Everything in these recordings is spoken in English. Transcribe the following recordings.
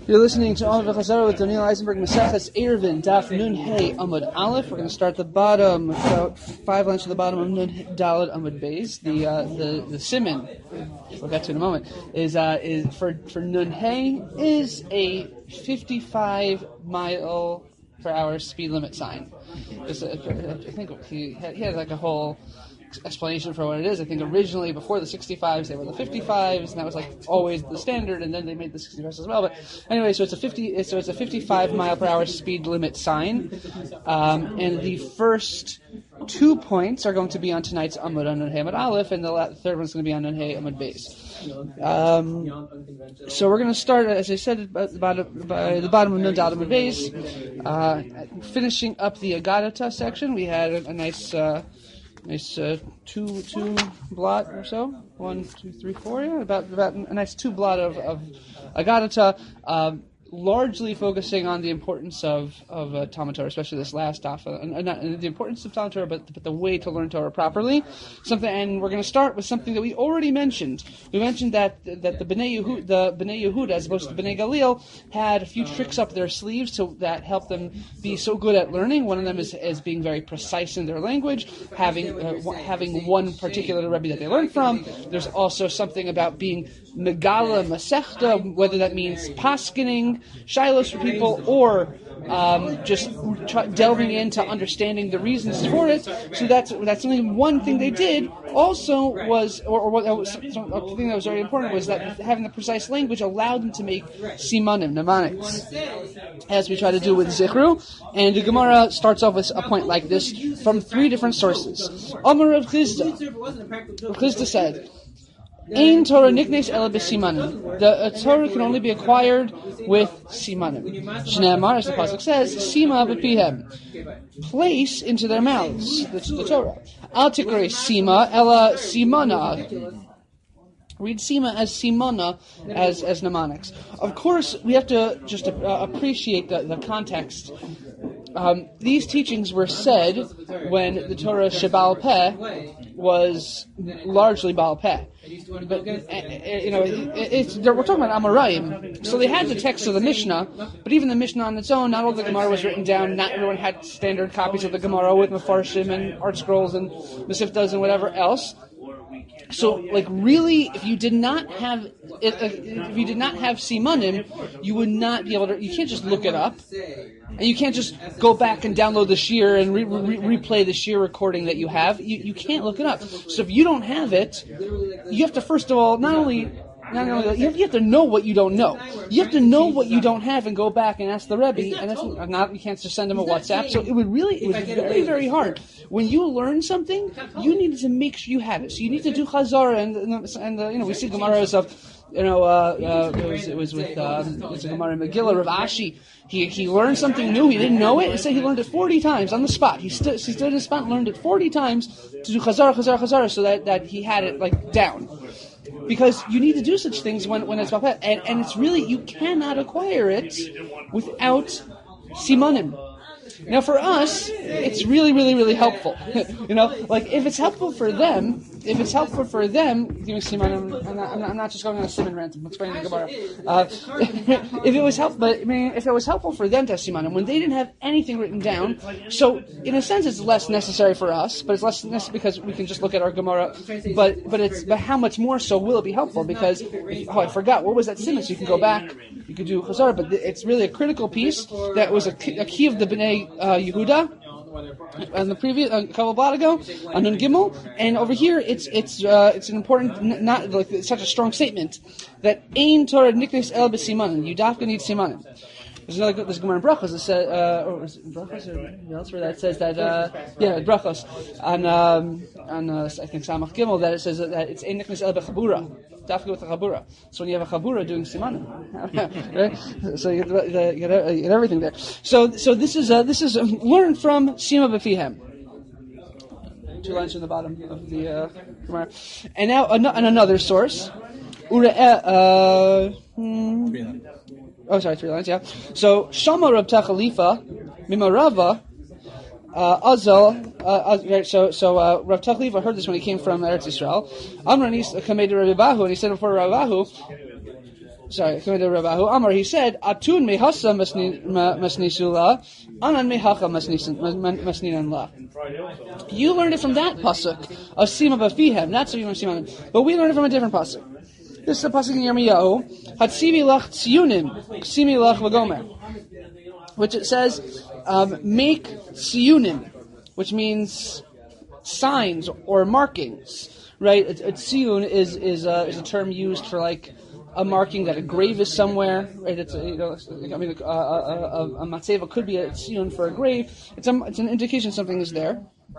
You're listening to Amud V'Chazara with Daniel Eisenberg, Maseches Eruvin, Daf Nun Hey Amud Aleph. We're going to start the bottom, about 5 lines to the bottom of Nun Daled Amud Beis. The siman, we'll get to in a moment, is for Nun Hey is a 55 mile per hour speed limit sign. I think he had like a whole explanation for what it is. I think originally before the 65s they were the 55s, and that was like always the standard, and then they made the 65s as well. But anyway, so it's a 55 mile per hour speed limit sign, and the first 2 points are going to be on tonight's Amud on Nun Hey Amud Aleph, and the third one's going to be on Nun Hey Amud Beis. So we're going to start, as I said, by the bottom of Nun Daled Amud Beis, finishing up the Agadata section. We had a nice two blot or so, 1, 2, 3, 4, yeah, about a nice 2 blot of Agadata, largely focusing on the importance of Talmud Torah, especially this last daf, not the importance of Talmud Torah, but the way to learn Torah properly. And we're going to start with something that we already mentioned. We mentioned that the Bnei Yehuda, as opposed to Bnei Galil, had a few tricks up their sleeves that helped them be so good at learning. One of them is being very precise in their language, having one particular Rebbe that they learned from. There's also something about being Megala Masechta, whether that means paskening shilos for people or just delving into understanding the reasons for it. So that's only one thing they did. Also was, something that was very important was that having the precise language allowed them to make simanim, mnemonics, as we try to do with Zichru. And the Gemara starts off with a point like this from 3 different sources. Amar Rav Chisda. Rav Chisda said, Ein Torah niknes ela b'simanim. The Torah can only be acquired with simanim. Shneimar, as the pasuk says, sima b'pihem. Place into their mouths. That's the Torah. Al tikrei sima ela simana. Read sima as simana, as mnemonics. Of course, we have to just appreciate the context. These teachings were said when the Torah Shebal Peh was largely Baal Peh. But, we're talking about Amoraim, so they had the text of the Mishnah, but even the Mishnah on its own, not all the Gemara was written down, not everyone had standard copies of the Gemara with Mefarshim and Art Scrolls and Mesivtas and whatever else. So, really, if you did not have simanim, you would not be able to. You can't just look it up, and you can't just go back and download the shir and replay the shir recording that you have. You can't look it up. So, if you don't have it, you have to first of all not only you have to know what you don't know. You have to know what you don't have and go back and ask the Rebbe, and that's not, you can't just send them a WhatsApp. So it was very, very hard. When you learn something, you needed to make sure you had it. So you need to do Chazara, and we see Gemaras of, it was with the Gemara in Megillah, Rav Ashi. He learned something new. He didn't know it. He said he learned it 40 times on the spot. He stood in the spot and learned it 40 times to do Chazara, so that he had it down. Because you need to do such things when it's Bapet. And it's really, you cannot acquire it without simanim. Now for us, it's really, really, really helpful. If it's helpful for them, giving simanim, I'm not just going on a siman rant, I'm explaining the Gemara. If it was helpful for them to have simanim, when they didn't have anything written down, so in a sense it's less necessary for us, but it's less necessary because we can just look at our Gemara, but how much more so will it be helpful? Because, I forgot, what was that siman? So you can go back, you can do Chazar, but it's really a critical piece that was a key of the Bnei Yehuda, and the previous couple of blot ago on Nun Gimel, and over here it's an important, not like it's such a strong statement that Ein Torah niknes el b'simanim. You dafka need simanim. There's Gemara in Brachos that says, or is it Brachos or elsewhere that says that Brachos on I think Samach Gimel, that it says that it's Ein niknes el b'chabura. Dafka with a chabura. So when you have a chabura doing simanim, right? So you get everything there. So this is learned from Sima B'Fihem. 2 lines from the bottom of the Gemara. And now another source. 3 lines. Yeah. So Shama Rab Tachalifa Mimarava. Rav Tachlifa heard this when he came from Eretz Yisrael. Amranis Kamed Rabbi Bahu, and he said before Rabbi Bahu, sorry, Amar, he said, Atun mehasa masnisula, anan mehacha masninan la. You learned it from that pasuk of Sima Bafihem, not so you want Simanim. But we learned it from a different pasuk. This is a pasuk in Yirmiyahu, Hatsivi lach tziyunim, ksimi lach vagomer, which it says, make tziyunim, which means signs or markings, right? A tziyun is a term used for like a marking that a grave is somewhere, right? It's a matzeva could be a tziyun for a grave. It's an indication something is there.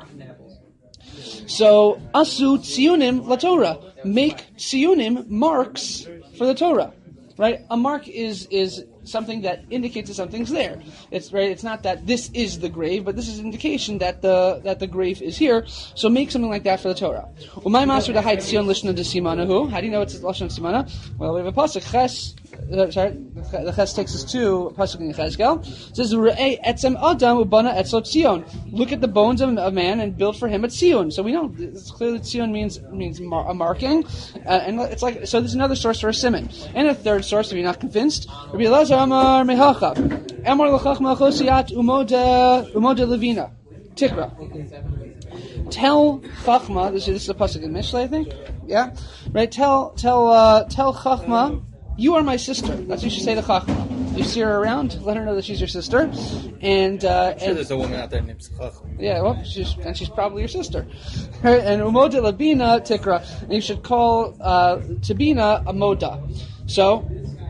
So asu tziyunim la Torah, make tziyunim marks for the Torah, right? A mark is something that indicates that something's there. It's right. It's not that this is the grave, but this is an indication that the grave is here. So make something like that for the Torah. Umay master the height Sion lishna de simanahu. How do you know it's lishna simana? Well, we have a pasuk ches. The ches takes us to pasuk in Cheskel. It says Re'ei etzem adam ubana etzlo Tzion. Look at the bones of a man and build for him a Tzion. So we know it's clearly Tzion means a marking, and it's like so. There's another source for a simon, and a third source. If you're not convinced, Rabbi Elazar Amar Mehacha Amar L'Chachma Chosiat Umoda Levina Tikra. Tell Chachma. This is a pasuk in Mishlei, I think. Yeah, right. Tell Chachma, you are my sister. That's what you should say to Chachma. You see her around, let her know that she's your sister. And I'm sure there's a woman out there named Chachma. Yeah, well, she's probably your sister. Right? And Umoda Labina Tikra. And you should call Tabina a Moda. So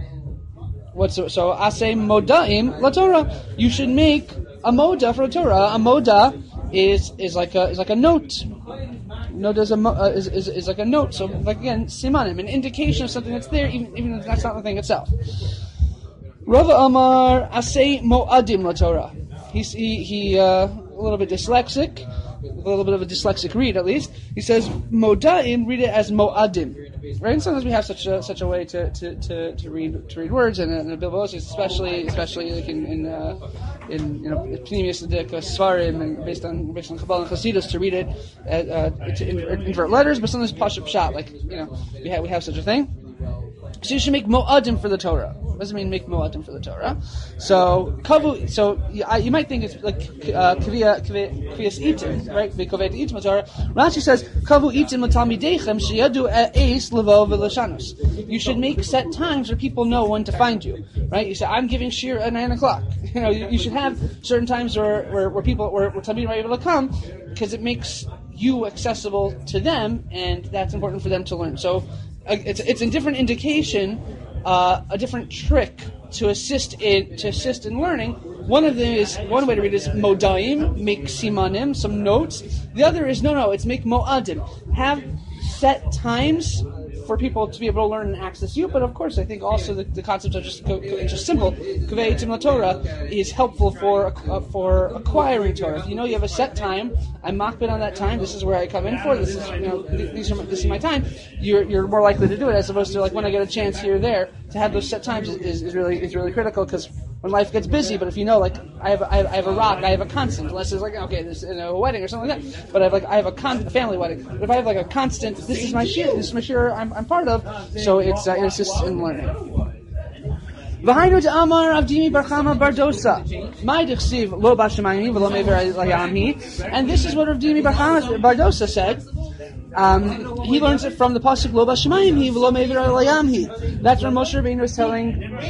Asay Modaim La Torah. You should make a Moda for the Torah. A Moda is like a note. Noda is like a note. So like again, simanim, an indication of something that's there, even if that's not the thing itself. Rava Amar Asay Moadim La Torah. He a little bit dyslexic, a little bit of a dyslexic read at least. He says Modaim, read it as Moadim. Right, and sometimes we have such a way to read words, and in the Bilbos, especially like in Pnimius Svarim, and based on Kabbalah and Chassidus, to read it to invert letters, but sometimes Pashup Pshat, like we have such a thing. So you should make mo'adim for the Torah. What does it mean, make mo'adim for the Torah? So kavu. So you might think it's like kviyas itim, right? V'kovet itim Torah. Rashi says kavu itim l'talmideichem sheyadu eis levo v'lashanos. You should make set times where people know when to find you, right? You say I'm giving shir at 9:00. You should have certain times where talmidim are able to come, because it makes you accessible to them, and that's important for them to learn. So. It's a different indication, a different trick to assist in learning. One way to read is modaim, make simanim, some notes. The other is it's make moadim, have set times for people to be able to learn and access you. But of course, I think also the concepts are just simple. Kavei Itim LaTorah is helpful for acquiring Torah. If you know you have a set time, I'm makbid on that time. This is where I come in for. This is this is my time. You're more likely to do it as opposed to like when I get a chance here or there. To have those set times is really critical, because when life gets busy, but if you know, like I have a rock, I have a constant. Unless it's like there's a wedding or something like that. But I have a family wedding. But if I have like a constant, this is my shir I'm part of. So it assists in learning. V'hainu Amar Avdimi Barchama Bardosa. My dichsiv lo bashamayim v'lo mever layamhi. And this is what Avdimi Barchama Bardosa said. He learns it from the pasuk lo bashamayim hi v'lo mever layamhi. That's when Moshe Rabbeinu was telling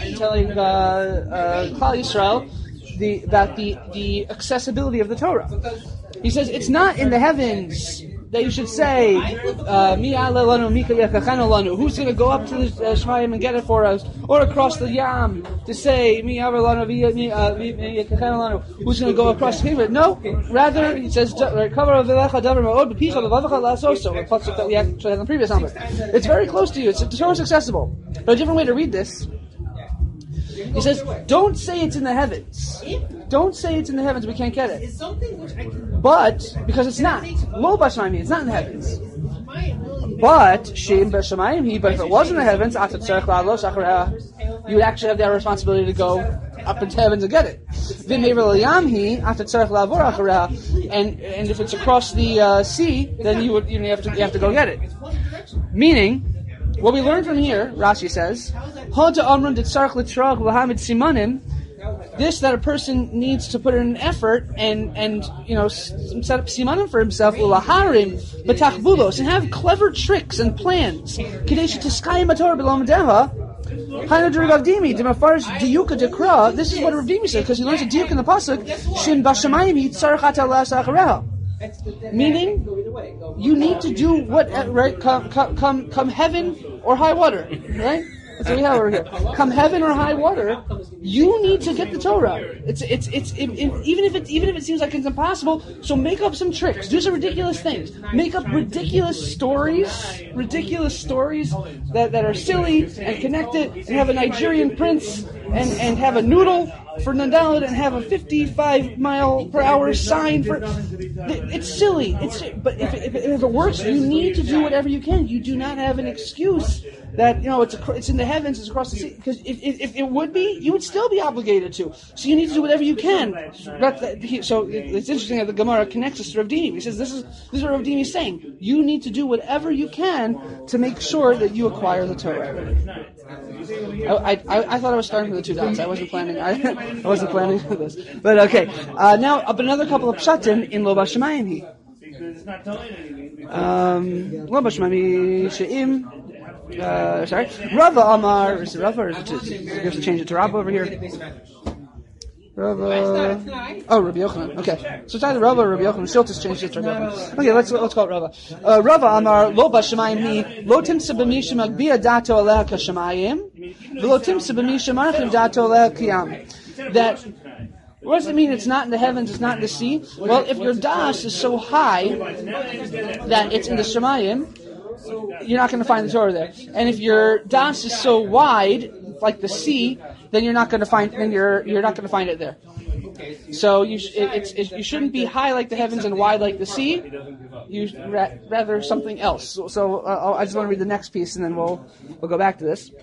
Klal Yisrael about the accessibility of the Torah. He says it's not in the heavens that you should say, Mi lanu, Mika yechachanu lanu. Who's going to go up to the Shemayim and get it for us? Or across the Yam to say, Mi lanu, yechachanu lanu. Who's going to go across the river? No. Rather, he says, cover of v'lecha davar ma'od b'picha v'vavacha la'asoso. A pasuk that we actually had in the previous number. It's very close to you. The Torah is accessible. But a different way to read this. He says, don't say it's in the heavens. Don't say it's in the heavens, we can't get it. But, because it's not. Lo b'shamayim, it's not in the heavens. But, Shem b'shamayim, but if it was in the heavens, you would actually have that responsibility to go up into heavens and get it. And if it's across the sea, then you have to go get it. Meaning, what we learn from here, Rashi says, Hada Amrun Ditzarch Litrach Lahamid Simanim. This that a person needs to put in an effort and set up simanim for himself, ulaharim b'tachbulos, and have clever tricks and plans. Kadesh tiskayim atorah b'lomadeha. This is what Rav Dimi says, because he learns a diuk in the pasuk. Shin b'shamayim yitzarach atala sachareha. Meaning, you need to do what, right? Come heaven or high water, right? That's what we have over here. Come heaven or high water, you need to get the Torah. Even if it seems like it's impossible. So make up some tricks, do some ridiculous things, make up ridiculous stories that are silly and connected, and have a Nigerian prince and have a noodle for Nandalad and have a 55-mile-per-hour sign for. It's silly. But if it works, you need to do whatever you can. You do not have an excuse that it's in the heavens, it's across the sea. Because if it would be, you would still be obligated to. So you need to do whatever you can. So it's interesting that the Gemara connects us to Rav Dimi. He says this is what Rav Dimi is saying. You need to do whatever you can to make sure that you acquire the Torah. I thought I was starting with the 2 dots. I wasn't planning. I wasn't planning for this. But okay. Now up another couple of pshatim in Lo Bashamayim Hi. Lo Bashamayim She'im. Sorry. Rava Amar. Is it Rava or is it just, you have to change it to Rava over here? Rava. Oh, Rabbi Yochanan. Okay. So it's either Rava or Rabbi Yochanan. Still just change it to Rava. Okay, let's call it Rava. Rava Amar Lo Bashamayim Hi. Lo Timsa B'Misha Magbia Dato Aleh Kashamayim. V'lo Timsa B'Misha Marachim Dato Aleh Kiyam. That. What does it mean it's not in the heavens, it's not in the sea? Well, if your das is so high that it's in the Shemayim, you're not going to find the Torah there. And if your das is so wide, like the sea, then you're not going to find. Then you're not going to find it there. So you shouldn't be high like the heavens and wide like the sea. You rather something else. So I just want to read the next piece and then we'll go back to this.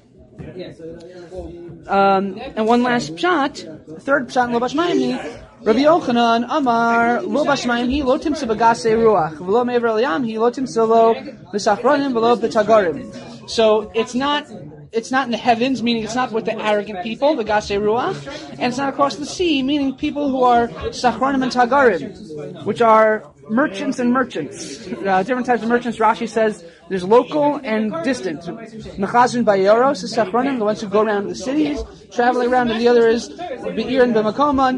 And one last pshat, third pshat in Lo Bashamayim Hi. Rabbi Yochanan Amar Lo Bashamayim Hi Lo Timsa B'Gasei Ruach V'lo Me'ever L'Yam Hi Lo Timsa Lo B'Sachronim V'lo B'Tagarim. So it's not in the heavens, meaning it's not with the arrogant people, the Gasei Ruach, and it's not across the sea, meaning people who are Sachronim and Tagarim, which are merchants and merchants. Different types of merchants. Rashi says there's local and distant. Mechazin Bayoros is Sachronim, the ones who go around the cities, traveling around, and the other is Be'ir and B'Makoman,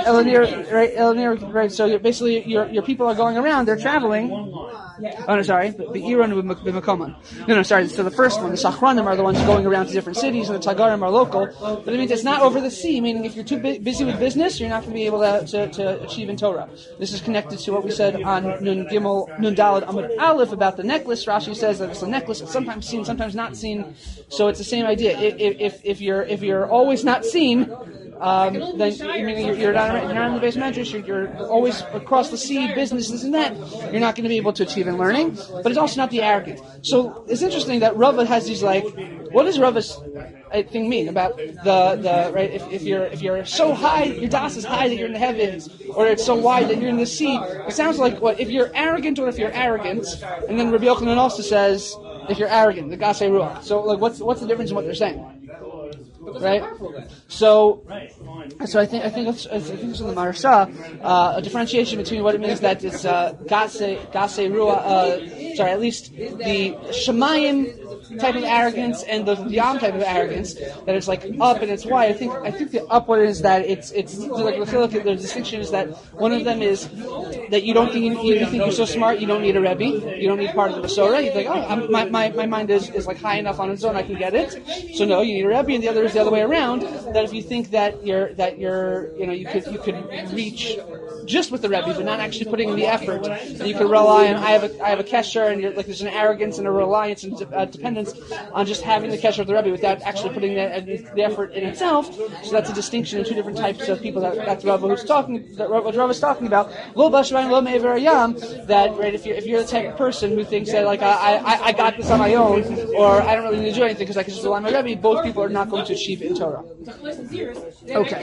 Elanir, right? So basically your people are going around, they're traveling. Oh, no, sorry. Be'ir and B'Makoman. No, sorry. So the first one, the Sachronim, are the ones going around to different cities, and the Tagarim are local. But it means it's not over the sea, meaning if you're too busy with business, you're not going to be able to achieve in Torah. This is connected to what we said on Nun Daled Amud Aleph about the necklace. Rashi says that it's a necklace, it's sometimes seen, sometimes not seen. So it's the same idea. If you're always not seen, then you're not in the base medrash. You're always across the sea, business, this and that. You're not going to be able to achieve in learning. But it's also not the arrogant. So it's interesting that Rava has these what does Rava's thing mean about the right? If you're so high, your das is high that you're in the heavens, or it's so wide that you're in the sea. It sounds like what if you're arrogant or if you're arrogant, and then Rabbi Yochanan also says if you're arrogant, the Gasei Ruach. So what's the difference in what they're saying? Right, so I think it's in the Maharsha a differentiation between what it means that it's Gasei Ruach, at least the Shemayim type of arrogance and the Yam type of arrogance, that it's like up and it's wide. I think the up one is that it's like the distinction is that one of them is that you don't think you think you're so smart, you don't need a Rebbe, you don't need part of the Masorah. You think, my mind is like high enough on its own, I can get it. So no, you need a Rebbe. And the other is the other way around. That if you think that you could reach just with the Rebbe, but not actually putting in the effort, and you can rely on I have a kesher, and you're like there's an arrogance and a reliance and dependence on just having the kesher of the Rebbe without actually putting the effort in itself. So that's a distinction in two different types of people. That's Rava who's talking. That what Rava is talking about. Lo Bashamayim Lo Me'ever Yam. That right, if you're the type of person who thinks that like I got this on my own, or I don't really need to do anything because I can just rely on my Rebbe, both people are not going to achieve it in Torah. Okay.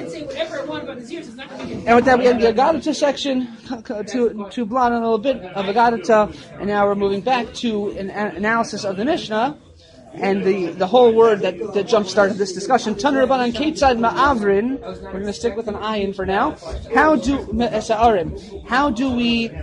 And with that, we end the Agadata section to blot on a little bit of Agadata, and now we're moving back to an analysis of the Mishnah. And the whole word that jump started this discussion, Tanur Rabbanan Ketzad Ma'avrin, we're going to stick with an ayin for now. How do we,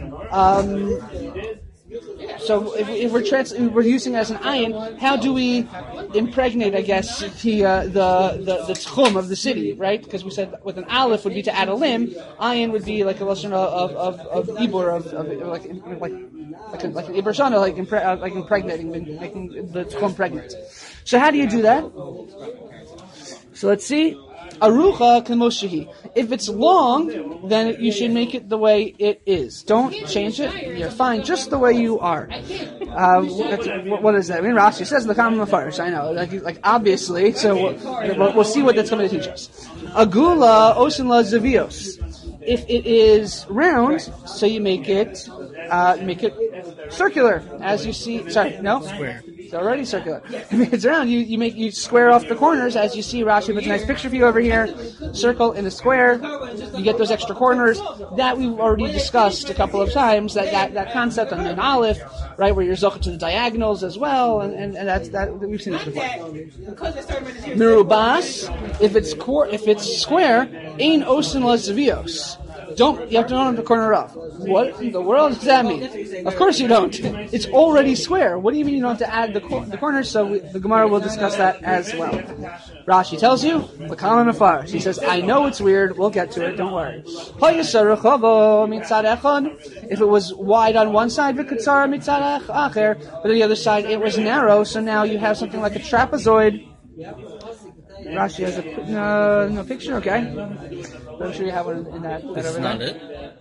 so if we're using it as an ayin, how do we impregnate, I guess, the tchum of the city, right? Because we said with an aleph would be to add a limb, ayin would be like a lashon of ibur, like an ibur shana, like impregnating, making the tchum pregnant. So how do you do that? So let's see. Arucha k'moshehi. If it's long, then you should make it the way it is. Don't change it. You're fine just the way you are. What does that mean? Rashi says the common mafarish. I know, like obviously. So we'll see what that's going to teach us. Agula osinla zavios. If it is round, so you make it circular, as you see. Sorry, no. Square. It's already circular. If it's round, you square off the corners, as you see. Rashi puts a nice picture for you over here. Circle in a square. You get those extra corners. That we've already discussed a couple of times. That concept on an aleph, right, where you're zochah to the diagonals as well, and that we've seen this before. Mirubas, if it's square, ein osin la zavios. You have to know the corner off. What in the world does that mean? Of course you don't. It's already square. What do you mean you don't have to add the corners? So the Gemara will discuss that as well. Rashi tells you, l'kalan afar. She says, I know it's weird. We'll get to it. Don't worry. If it was wide on one side, but the other side it was narrow. So now you have something like a trapezoid. Rashi has no picture. Okay. I'm sure you have one in that. This is not it?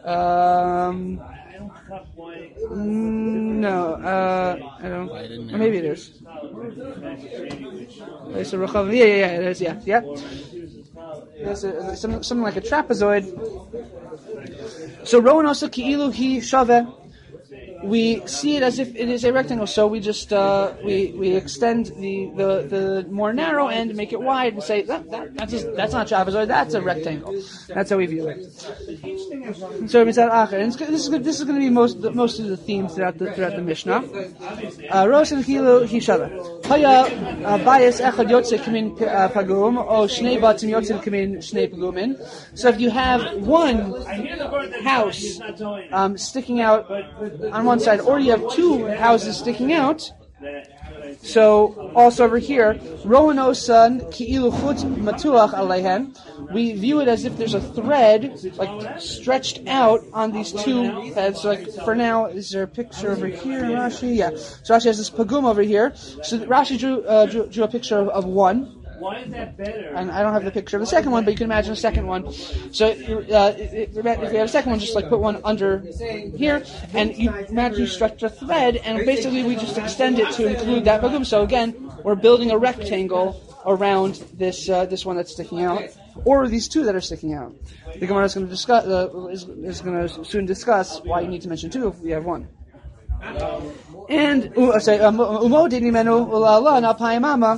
No, I don't. Why didn't Or maybe it is. It's a rechav. Yeah, it is. Yeah. There's something like a trapezoid. So Rowan also ki'ilu hi shaveh. We see it as if it is a rectangle, so we just we extend the more narrow end and make it wide and say that's not trapezoid, that's a rectangle. That's how we view it. So this is going to be most of the themes throughout the Mishnah. Rosh Kilu Hishava. Haya bias echad yotze kamin pagum o shnei batim yotze kamin shnei pagumin. So if you have one house sticking out on one side, or you have two houses sticking out. So also over here, Roanosan ki'ilu chut matuach aleihen. We view it as if there's a thread like stretched out on these two heads. So like for now, is there a picture over here, Rashi? Yeah. So Rashi has this pagum over here. So Rashi drew a picture of one. Why is that better? And I don't have the picture of the second one, but you can imagine a second one. So if you have a second one, just like put one under here, and you imagine you stretch a thread, and basically we just extend it to include that bagum. So again, we're building a rectangle around this one that's sticking out, or these two that are sticking out. The Gemara is going to discuss is going to soon discuss why you need to mention two if we have one. And umo dinimenu ulala na payamama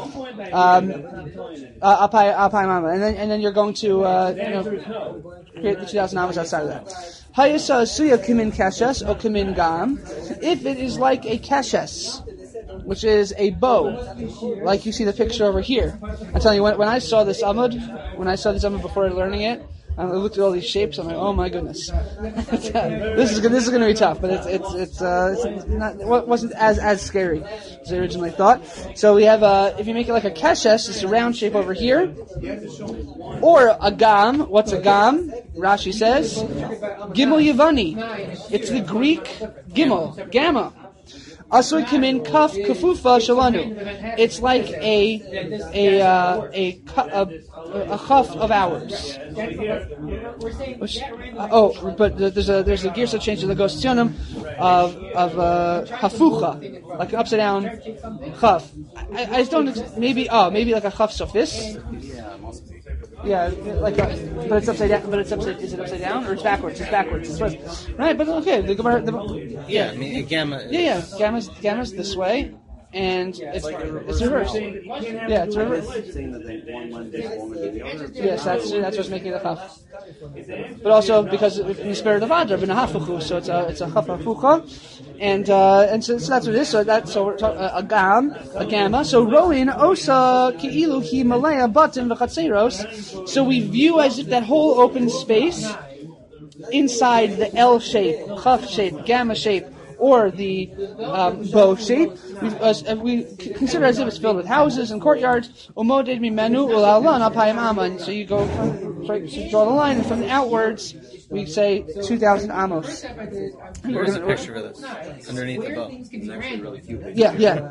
and then you're going to create the 2,000 amos outside of that. Hayasa asuya kimin keshes o kimin gam. If it is like a keshes, which is a bow, like you see the picture over here. I'm telling you, when I saw this amud before learning it, I looked at all these shapes. I'm like, oh my goodness, this is going to be tough. But it's not. It wasn't as scary as I originally thought. So we have if you make it like a keshes, it's a round shape over here, or a gam. What's a gam? Rashi says, gimel yavani. It's the Greek gimel, gamma. Asur kimin kaf kafufa shalanu. It's like a chaf of ours. But there's a girsa change to the Gos Tzionim of hafucha, like an upside down chaf. I don't maybe like a chaf sofis. Yeah, but it's upside down. Is it upside down or it's backwards? It's backwards. Right, but okay. The Gemara. Gamma. Yeah. Gamma's this way, and it's reversed. Yeah, it's reversed. Yes, that's what's making the chaf. but also because in the spirit of Adar, v'nahafuchu, so it's a chapafucha, and so that's what it is. So we're talking a gamma. So roin osa ki'ilu hi malaya batim v'chatzeros. So we view as if that whole open space inside the L shape, chaf shape, gamma shape, or the bow shape, we consider as if it's filled with houses and courtyards. Umoded mimenu ulalon apayim aman. So you go from, so you draw the line, and from the outwards we say 2,000 amos. Where's the picture of this? Underneath the bow. There's actually really few pictures. Yeah.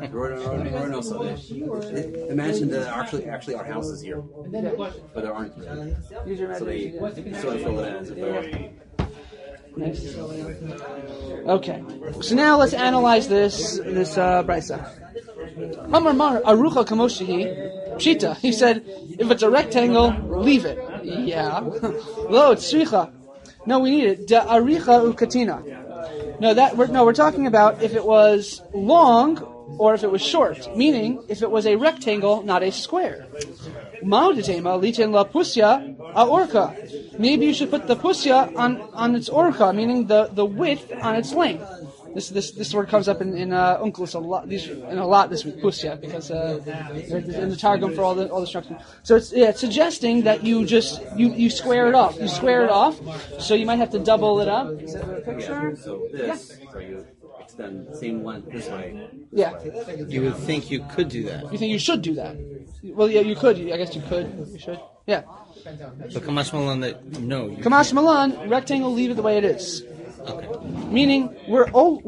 Imagine that actually our house is here, but there aren't. So they sort of fill it in as if there are. Nice. Okay, so now let's analyze this brisa. Amar Mar Arucha Kamoshihi Pshita. He said, if it's a rectangle, leave it. Yeah. Lo, it's Sricha. No, we need it. Da Aricha Ukatina. No, we're talking about if it was long or if it was short. Meaning, if it was a rectangle, not a square. Ma'uditema litin la pusya a orka. Maybe you should put the pusya on its orka, meaning the width on its length. This word comes up in Unkelus a lot. A lot this week, pusya, because in the Targum for all the structure. So it's suggesting that you square it off. You square it off, so you might have to double it up. Is that a picture? So this, so you extend the same length this way. Yeah. You would think you could do that. You think you should do that? Well, yeah, you could. I guess you could. You should. Yeah. But Kamash Malan, no. Kamash Malan, rectangle, leave it the way it is. Okay. Meaning we're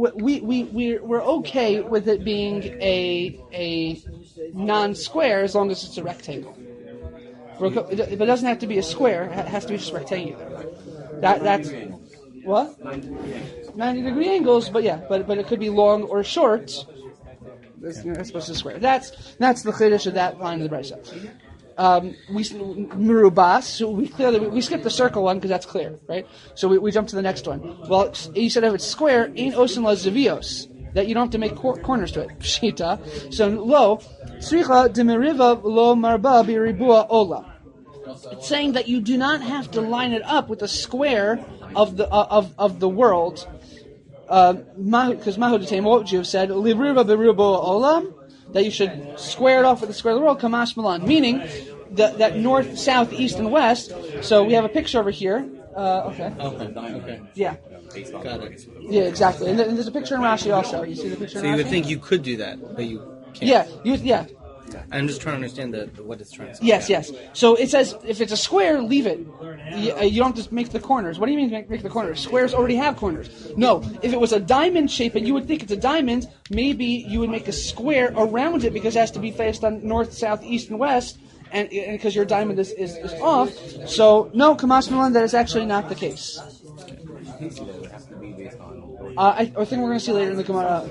okay with it being a non-square as long as it's a rectangle. But it doesn't have to be a square. It has to be just rectangular. That's what? 90-degree angles, but it could be long or short. That's supposed to square. That's the chiddush of that line of the brisa. We merubas. So we skip the circle one because that's clear, right? So we jump to the next one. Well, you said if it's square, ain't osin la zavios, that you don't have to make corners to it. Pshita. So lo tzricha demeriva lo marba biribua ola. It's saying that you do not have to line it up with the square of the world. Because Mahudatem, what you have said, Livriva Berubo Olam, that you should square it off with the square of the world, Kamash Malan, meaning that north, south, east, and west. So we have a picture over here. Okay. Yeah. Got it. Yeah, exactly. And there's a picture in Rashi also. You see the picture in Rashi? So you would think you could do that, but you can't. Yeah. I'm just trying to understand what it's trying to say. Yes. So it says if it's a square, leave it. You don't just make the corners. What do you mean make the corners? Squares already have corners. No, if it was a diamond shape and you would think it's a diamond, maybe you would make a square around it because it has to be faced on north, south, east, and west, and because your diamond is off. So no, Kamash Malan, that is actually not the case. I think we're going to see later in the Gemara,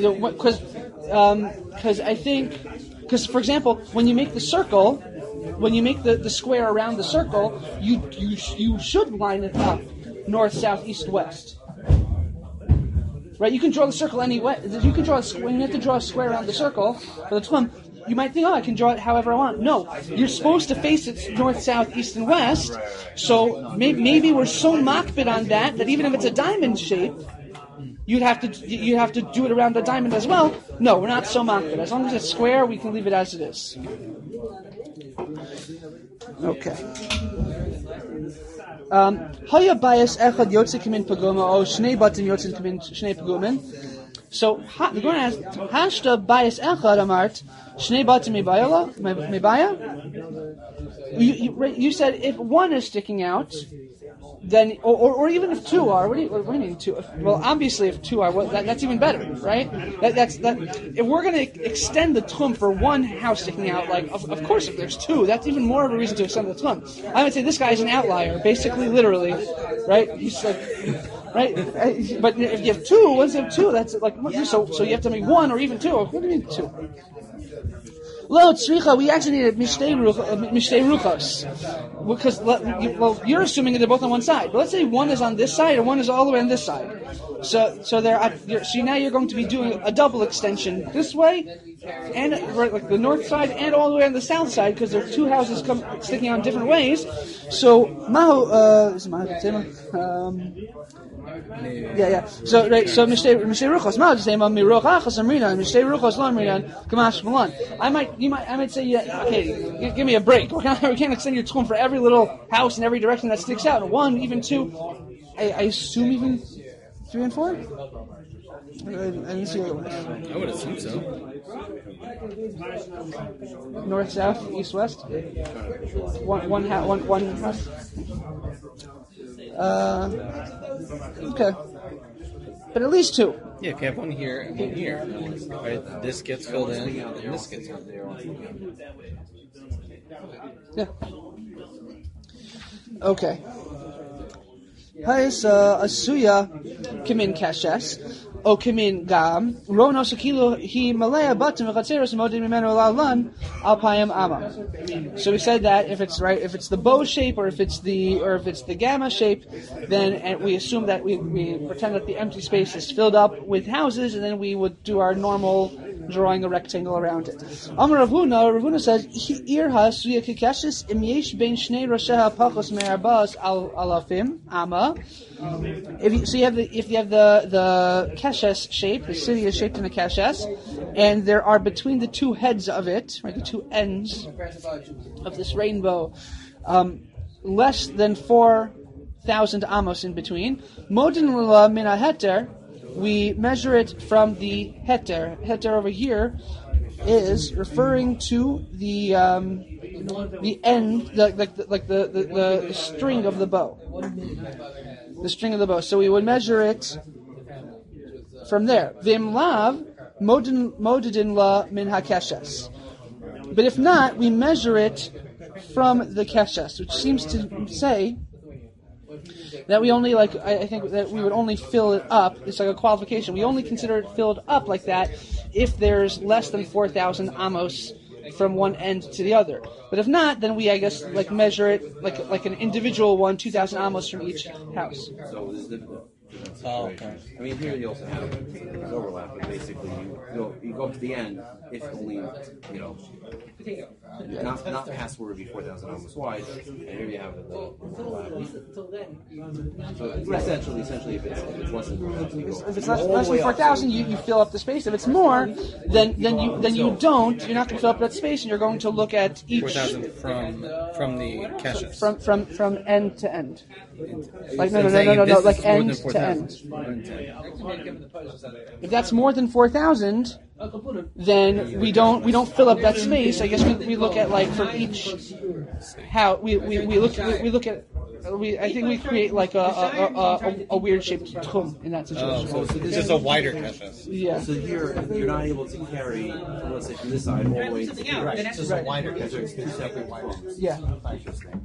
because I think. Because, for example, when you make the circle, when you make the square around the circle, you should line it up north, south, east, west. Right? You can draw the circle any way. You can draw when you have to draw a square around the circle for the tchum, you might think, I can draw it however I want. No, you're supposed to face it north, south, east, and west. So maybe we're so makbid on that even if it's a diamond shape, you'd have to do it around the diamond as well. No, we're not so makbid. As long as it's square, we can leave it as it is. Okay. Haya bias echad yotze kamin paguma o shnei batim yotze kamin shnei pagumin. So the Gemara asks, Hashta bias echad amart shnei batim mebaya. You said if one is sticking out, then, or even if two are, what do you mean two? Well, obviously if two are, that's even better, right? That's if we're going to extend the tchum for one house sticking out, of course if there's two, that's even more of a reason to extend the tchum. I would say this guy is an outlier, basically, literally, right? He's like, right? But if you have two, once you have two, that's like, so you have to make one or even two. What do you mean two? Lo tzricha, we actually need mishtei ruchos, because you're assuming that they're both on one side. But let's say one is on this side and one is all the way on this side. So now you're going to be doing a double extension this way and right, like the north side and all the way on the south side, because there are two houses sticking out in different ways. So So right, so mishtei ruchos. Ma just say miruch achas amrinan, mishtei ruchos lo amrinan kamash malan. I might say, yeah, okay, give me a break. We can't extend your tchum for every little house in every direction that sticks out. 1, even 2. I assume even 3 and 4. I didn't see otherwise. I would assume so. North, south, east, west. One house. Okay, but at least 2. Yeah, if you have one here and one here, right? This gets filled in, and this gets filled in. Yeah. Okay. Hais asuya kimin kashes o kimin gam rono sakilo he malaya batim v'chatzeros modim mimenu la'lan alpayim ama. So we said that if it's the bow shape or if it's the gamma shape, then we assume that we pretend that the empty space is filled up with houses, and then we would do our normal drawing a rectangle around it. Amar Rav Huna says, "Ir suya kikashis im yesh bein shnei rosheha pachos me'arbas alafim ama." If you have the keshes shape, the city is shaped in a keshes, and there are between the two heads of it, right, the two ends of this rainbow, less than 4,000 amos in between. Modin la min heter. We measure it from the heter. Heter over here is referring to the end, the string of the bow. The string of the bow. So we would measure it from there. Vim lav modidin la min hakeshes. But if not, we measure it from the keshes, which seems to say that we only I think that we would only fill it up. It's like a qualification. We only consider it filled up like that if there's less than 4,000 amos from one end to the other. But if not, then we, I guess, measure it like an individual one, 2,000 amos from each house. So this is the. Oh, okay. I mean, here you also have overlap, but basically you go up to the end if only not past where it would be 4,000 amos wide, and here you have the overlap. So essentially, if it's less than 4,000, if it's less than 4,000, you fill up the space. If it's more, then you don't. You're not going to fill up that space, and you're going to look at each 4,000 from the caches. From end to end. Like no, this like is end more to than end. 4,000. If that's more than 4,000, then we don't fill up that space. I guess we look at for each how we look at. I think we create a weird shaped tchum in that situation. So this is a wider caches. Yeah. So here you're not able to carry, let's say, from this side all the way to here. Right. It's just a wider Because caches. there's 2 separate ones. Yeah. Interesting.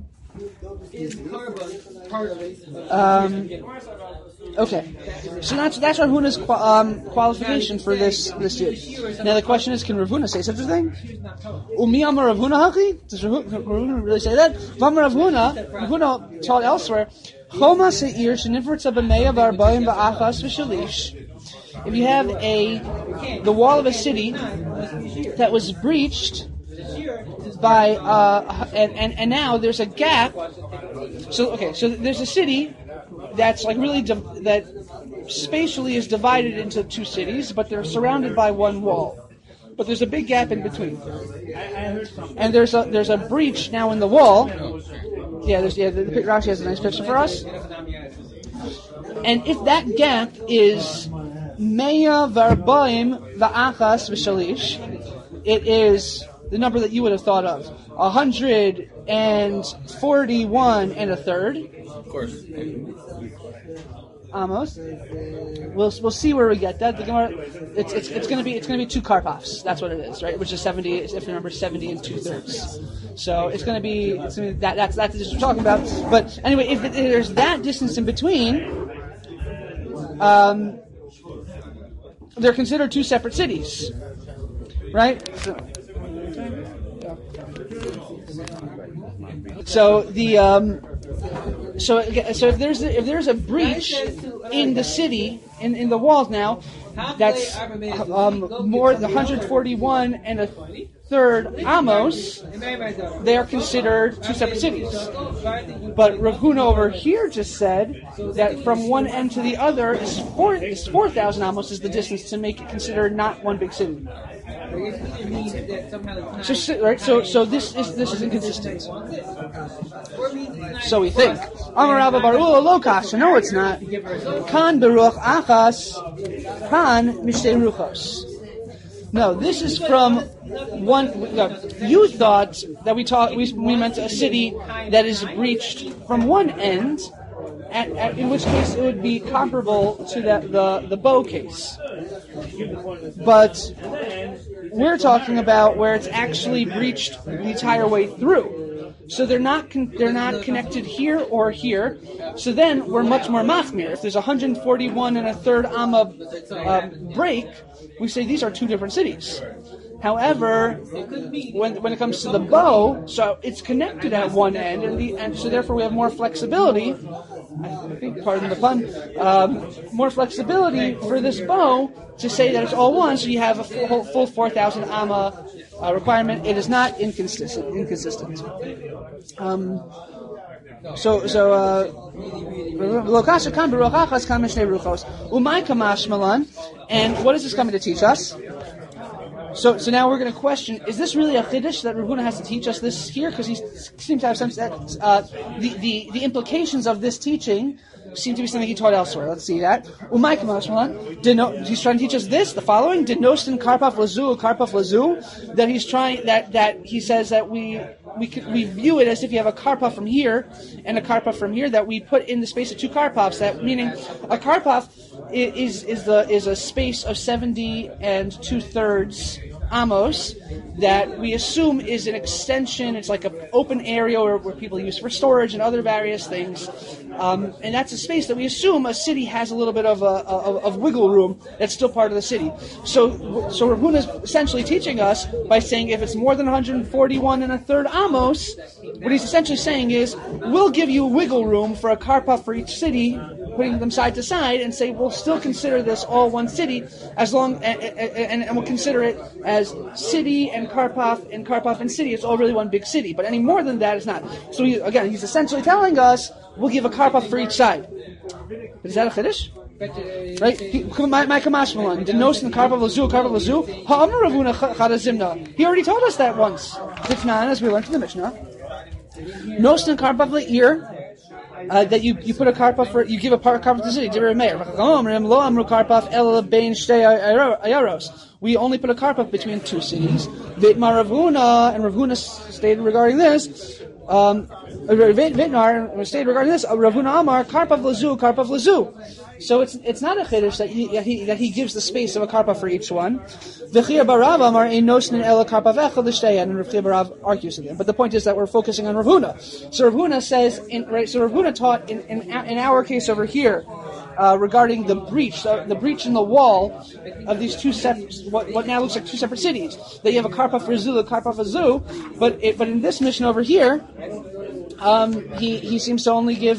Okay, so that's Rav Huna's qualification for this year. Now the question is, can Rav Huna say such a thing? Umi amar Rav Huna haki? Does Rav Huna really say that? V'amar Rav Huna taught elsewhere. Choma seir shenifritza b'meya v'arbaim v'achas v'shalish. If you have the wall of a city that was breached by and now there's a gap. So there's a city that's really that spatially is divided into 2 cities, but they're surrounded by one wall. But there's a big gap in between, and there's a breach now in the wall. The Rashi has a nice picture for us. And if that gap is Meya Varbaim Va'achas V'Shalish, it is the number that you would have thought of, 141 and a third. Of course. Amos. We'll see where we get that. The Gemara, it's going to be 2 karpafs. That's what it is, right? Which is 70. If you remember, 70 and 2/3. So it's going to be that's the distance we're talking about. But anyway, if there's that distance in between, they're considered 2 separate cities, right? So if there's a breach in the city in the walls now, that's more than 141 and a third amos, they are considered two separate cities. But Rav Huna over here just said that from one end to the other is 4,000 amos is the distance to make it considered not one big city. So this is inconsistent. So we think. Amar Rabba Bar Ula lo kasha. No, it's not. Kan beruach achas, kan mishtei ruchos. No, this is from one. You thought that we meant a city that is breached from one end, in which case it would be comparable to the bow case. But we're talking about where it's actually breached the entire way through. So they're not connected here or here. So then we're much more machmir. If there's 141 and a third amma break, we say these are two different cities. However, when it comes to the bow, so it's connected at one end, and so therefore we have more flexibility. I think, pardon the pun, more flexibility for this bow to say that it's all one. So you have a full 4,000 amma requirement. It is not inconsistent. Lokasha kan beruchachas kan mishnei ruchos umay kamash malan. And what is this coming to teach us? So now we're going to question: is this really a chiddush that Rav Huna has to teach us this here? Because he seems to have some the implications of this teaching seem to be something he taught elsewhere. Let's see that. Umay kamash malan. He's trying to teach us this, the following: Dinostin karpaf lazu. That he's trying that he says that we view it as if you have a karpaf from here and a karpaf from here that we put in the space of two karpafs. That meaning a karpaf is a space of 70 and 2/3 amos that we assume is an extension. It's like an open area where people use for storage and other various things, and that's a space that we assume a city has a little bit of wiggle room that's still part of the city. So Rav Huna is essentially teaching us by saying if it's more than 141 and a third amos, what he's essentially saying is we'll give you wiggle room for a karpaf for each city, putting them side to side, and say we'll still consider this all one city as long and we'll consider it as city and karpaf and city. It's all really one big city. But any more than that is not. So he's essentially telling us we'll give a karpaf for each side. But is that a chiddush? Right? My kamash malan. Dinostin karpaf lazu. Ha'amar Rav Huna chadazimna. He already told us that once. Tifnan, as we learned from the Mishnah. Nostin karpaf le'ir. That you put a karpaf for, you give a karpaf to the city. We only put a karpaf between two cities. Vitmar Rav Huna, and Rav Huna stated regarding this. Vitnar stated regarding this. Rav Huna Amar karpaf lazu. So it's not a chiddush that he gives the space of a karpaf for each one. V'chir barav Amar ein nosnin ela karpaf echad l'shteyan, and Rav Barav argues again. But the point is that we're focusing on Rav Huna. So Rav Huna says, so Rav Huna taught in our case over here regarding the breach in the wall of these two what now looks like two separate cities. That you have a karpaf for Zu, a karpaf for Zu, but in this mission over here, he seems to only give.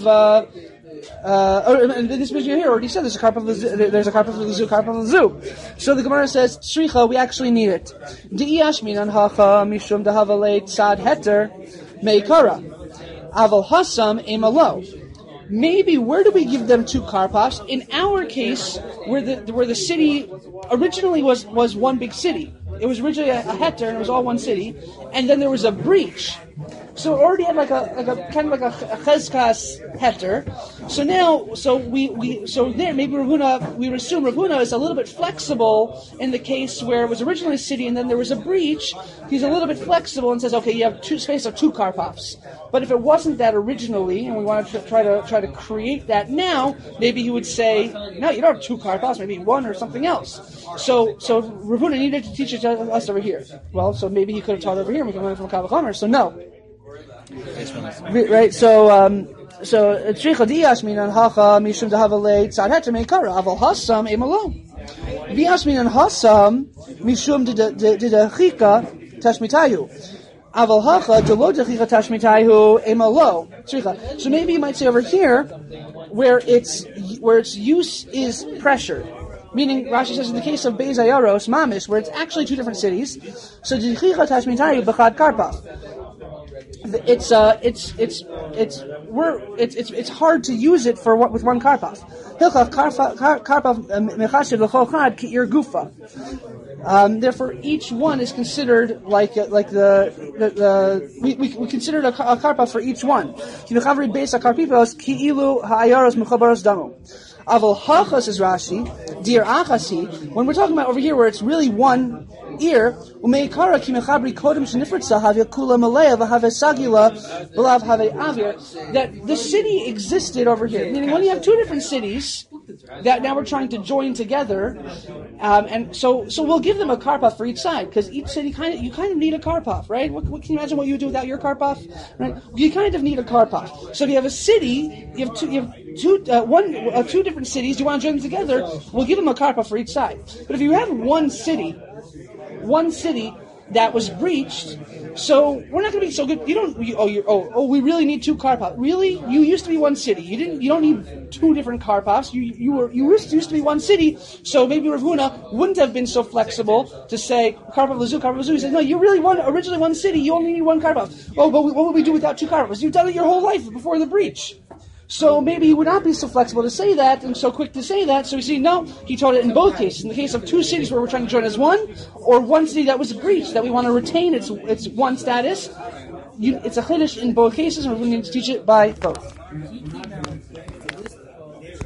In this mission here already said there's a karpaf for the Zu, karpaf for the Zu. So the Gemara says, Shricha, we actually need it. Di'yash minan hacha mishum dahavalei tzad heter meikara. Aval hasam emalo. Maybe where do we give them two karpafs? In our case, where the city originally was one big city. It was originally a heter and it was all one city, and then there was a breach. So it already had like a kind of like a chezkas heter. So now, maybe Rav Huna, we assume Rav Huna is a little bit flexible in the case where it was originally a city and then there was a breach. He's a little bit flexible and says, okay, you have space of two karpafs. But if it wasn't that originally, and we want to try to create that now, maybe he would say, no, you don't have two karpafs, maybe one or something else. So Rav Huna needed to teach it to us over here. Well, so maybe he could have taught over here and we can learn from Kal V'chomer. So no. Right, so tzricha diyash minan hacha mishum dahavalei tzad heter meikara aval hasam emalo. Diyash minan hasam mishum didachika tashmitayu. Aval hacha delo dechicha tashmitaihu emalo. So maybe you might say over here, where its use is pressured. Meaning, Rashi says in the case of Beis Ayaros, Mamish, where it's actually two different cities, so dechicha tashmitaihu b'chad karpaf. It's hard to use it with one karpaf. Hilchach karpaf mechashed l'chol chad ki'ir gufa. Therefore, each one is considered we considered a karpaf for each one. Kinechavri beis akarpipos ki'ilu ha'ayaros mechabaros damu. Aval hachas is Rashi, dir achasi. When we're talking about over here where it's really one ear, umeikara kimechabri kodem shenifritza have kula malaya v'have sagila v'lav have avir. That the city existed over here, meaning when you have two different cities that now we're trying to join together, and so we'll give them a karpaf for each side because each city you kind of need a karpaf, right? What can you imagine what you would do without your karpaf, right? You kind of need a karpaf. So if you have a city, you have two different cities. You want to join them together? We'll give them a karpaf for each side. But if you have one city that was breached, so we're not going to be so good. We really need two karpafs. Really, you used to be one city. You don't need two different karpafs. You used to be one city. So maybe Rav Huna wouldn't have been so flexible to say karpaf lazu, karpaf lazu. He said, no, you're really originally one city. You only need one karpaf. Oh, but what would we do without two karpafs? You've done it your whole life before the breach. So maybe he would not be so flexible to say that and so quick to say that. So we see, no, he taught it in both cases. In the case of two cities where we're trying to join as one, or one city that was breached, that we want to retain its one status. It's a chiddush in both cases, and we're going to teach it by both.